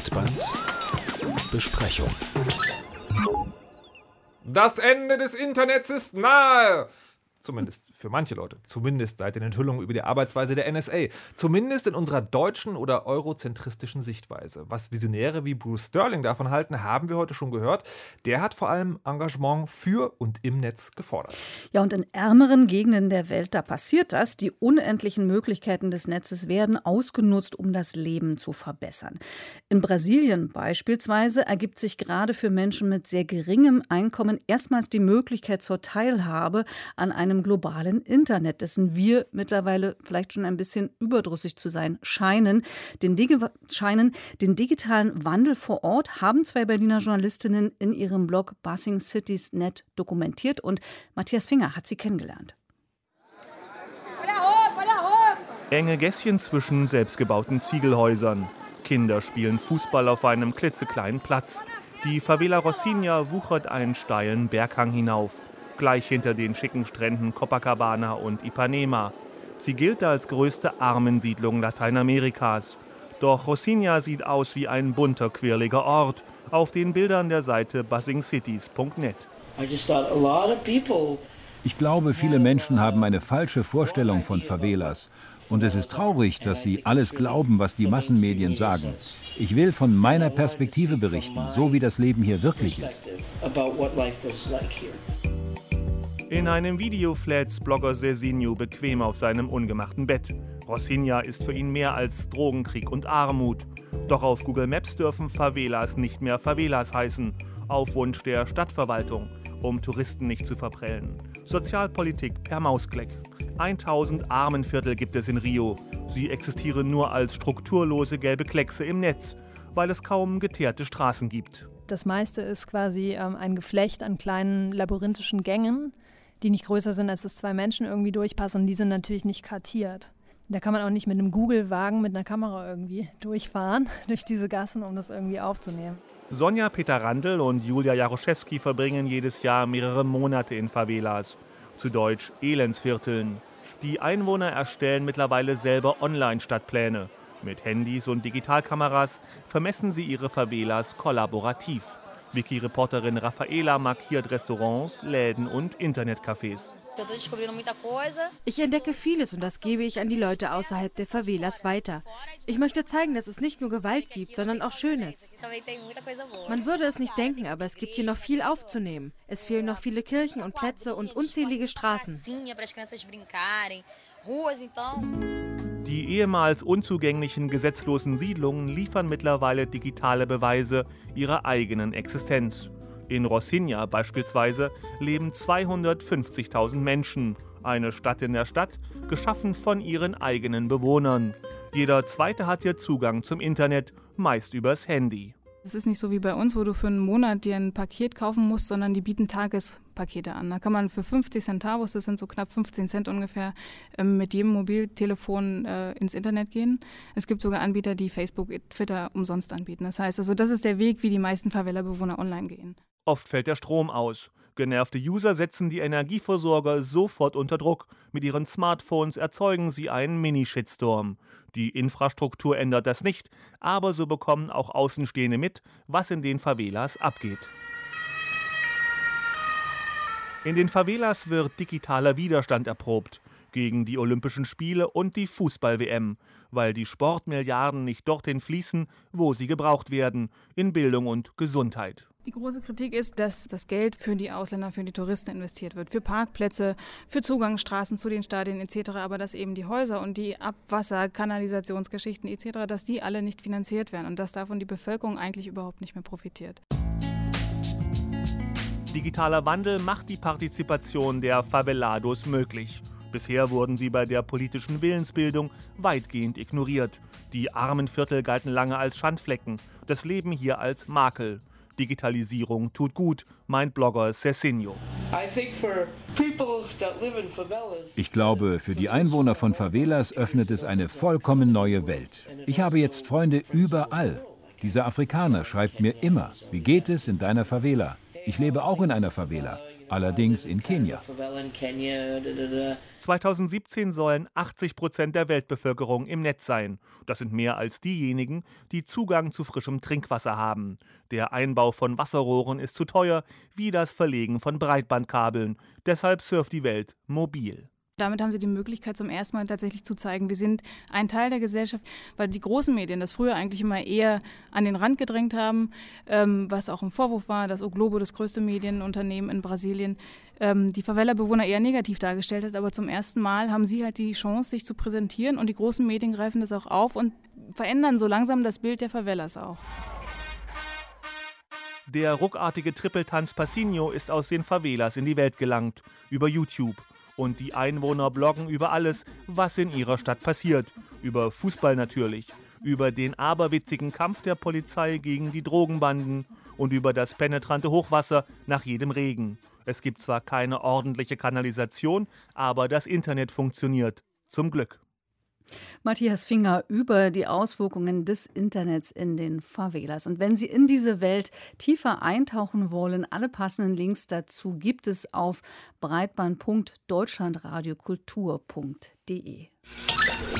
Breitbandbesprechung. Das Ende des Internets ist nahe. Zumindest für manche Leute. Zumindest seit den Enthüllungen über die Arbeitsweise der NSA. Zumindest in unserer deutschen oder eurozentristischen Sichtweise. Was Visionäre wie Bruce Sterling davon halten, haben wir heute schon gehört. Der hat vor allem Engagement für und im Netz gefordert. Ja, und in ärmeren Gegenden der Welt, da passiert das. Die unendlichen Möglichkeiten des Netzes werden ausgenutzt, um das Leben zu verbessern. In Brasilien beispielsweise ergibt sich gerade für Menschen mit sehr geringem Einkommen erstmals die Möglichkeit zur Teilhabe an einem globalen Internet, dessen wir mittlerweile vielleicht schon ein bisschen überdrüssig zu sein scheinen. Den digitalen Wandel vor Ort haben zwei Berliner Journalistinnen in ihrem Blog Buzzing Cities Net dokumentiert und Matthias Finger hat sie kennengelernt. Enge Gässchen zwischen selbstgebauten Ziegelhäusern. Kinder spielen Fußball auf einem klitzekleinen Platz. Die Favela Rocinha wuchert einen steilen Berghang hinauf. Gleich hinter den schicken Stränden Copacabana und Ipanema. Sie gilt als größte Armensiedlung Lateinamerikas. Doch Rocinha sieht aus wie ein bunter, quirliger Ort auf den Bildern der Seite buzzingcities.net. Ich glaube, viele Menschen haben eine falsche Vorstellung von Favelas. Und es ist traurig, dass sie alles glauben, was die Massenmedien sagen. Ich will von meiner Perspektive berichten, so wie das Leben hier wirklich ist. In einem Video fläzt Blogger Serginho bequem auf seinem ungemachten Bett. Rocinha ist für ihn mehr als Drogenkrieg und Armut. Doch auf Google Maps dürfen Favelas nicht mehr Favelas heißen, auf Wunsch der Stadtverwaltung, um Touristen nicht zu verprellen. Sozialpolitik per Mausklick. 1000 Armenviertel gibt es in Rio. Sie existieren nur als strukturlose gelbe Kleckse im Netz, weil es kaum geteerte Straßen gibt. Das meiste ist quasi ein Geflecht an kleinen labyrinthischen Gängen, die nicht größer sind, als dass zwei Menschen irgendwie durchpassen. Und die sind natürlich nicht kartiert. Da kann man auch nicht mit einem Google-Wagen mit einer Kamera irgendwie durchfahren, durch diese Gassen, um das irgendwie aufzunehmen. Sonja Peter-Randl und Julia Jaroszewski verbringen jedes Jahr mehrere Monate in Favelas, zu Deutsch Elendsvierteln. Die Einwohner erstellen mittlerweile selber Online-Stadtpläne. Mit Handys und Digitalkameras vermessen sie ihre Favelas kollaborativ. Wiki-Reporterin Rafaela markiert Restaurants, Läden und Internetcafés. Ich entdecke vieles und das gebe ich an die Leute außerhalb der Favelas weiter. Ich möchte zeigen, dass es nicht nur Gewalt gibt, sondern auch Schönes. Man würde es nicht denken, aber es gibt hier noch viel aufzunehmen. Es fehlen noch viele Kirchen und Plätze und unzählige Straßen. Die ehemals unzugänglichen gesetzlosen Siedlungen liefern mittlerweile digitale Beweise ihrer eigenen Existenz. In Rocinha beispielsweise leben 250.000 Menschen, eine Stadt in der Stadt, geschaffen von ihren eigenen Bewohnern. Jeder Zweite hat hier Zugang zum Internet, meist übers Handy. Es ist nicht so wie bei uns, wo du für einen Monat dir ein Paket kaufen musst, sondern die bieten Tagespakete an. Da kann man für 50 Centavos, das sind so knapp 15 Cent ungefähr, mit jedem Mobiltelefon ins Internet gehen. Es gibt sogar Anbieter, die Facebook, Twitter umsonst anbieten. Das heißt, also das ist der Weg, wie die meisten Favela-Bewohner online gehen. Oft fällt der Strom aus. Genervte User setzen die Energieversorger sofort unter Druck. Mit ihren Smartphones erzeugen sie einen Mini-Shitstorm. Die Infrastruktur ändert das nicht, aber so bekommen auch Außenstehende mit, was in den Favelas abgeht. In den Favelas wird digitaler Widerstand erprobt gegen die Olympischen Spiele und die Fußball-WM, weil die Sportmilliarden nicht dorthin fließen, wo sie gebraucht werden, in Bildung und Gesundheit. Die große Kritik ist, dass das Geld für die Ausländer, für die Touristen investiert wird, für Parkplätze, für Zugangsstraßen zu den Stadien etc., aber dass eben die Häuser und die Abwasser-, Kanalisationsgeschichten etc., dass die alle nicht finanziert werden und dass davon die Bevölkerung eigentlich überhaupt nicht mehr profitiert. Digitaler Wandel macht die Partizipation der Favelados möglich. Bisher wurden sie bei der politischen Willensbildung weitgehend ignoriert. Die Armenviertel galten lange als Schandflecken, das Leben hier als Makel. Digitalisierung tut gut, meint Blogger Serginho. Ich glaube, für die Einwohner von Favelas öffnet es eine vollkommen neue Welt. Ich habe jetzt Freunde überall. Dieser Afrikaner schreibt mir immer, wie geht es in deiner Favela? Ich lebe auch in einer Favela. allerdings in Kenia. 2017 sollen 80% der Weltbevölkerung im Netz sein. Das sind mehr als diejenigen, die Zugang zu frischem Trinkwasser haben. Der Einbau von Wasserrohren ist zu teuer, wie das Verlegen von Breitbandkabeln. Deshalb surft die Welt mobil. Damit haben sie die Möglichkeit, zum ersten Mal tatsächlich zu zeigen, wir sind ein Teil der Gesellschaft, weil die großen Medien das früher eigentlich immer eher an den Rand gedrängt haben, was auch ein Vorwurf war, dass O Globo, das größte Medienunternehmen in Brasilien, die Favela-Bewohner eher negativ dargestellt hat. Aber zum ersten Mal haben sie halt die Chance, sich zu präsentieren, und die großen Medien greifen das auch auf und verändern so langsam das Bild der Favelas auch. Der ruckartige Trippeltanz Passinho ist aus den Favelas in die Welt gelangt, über YouTube. Und die Einwohner bloggen über alles, was in ihrer Stadt passiert. Über Fußball natürlich, über den aberwitzigen Kampf der Polizei gegen die Drogenbanden und über das penetrante Hochwasser nach jedem Regen. Es gibt zwar keine ordentliche Kanalisation, aber das Internet funktioniert. Zum Glück. Matthias Finger über die Auswirkungen des Internets in den Favelas. Und wenn Sie in diese Welt tiefer eintauchen wollen, alle passenden Links dazu gibt es auf breitband.deutschlandradiokultur.de.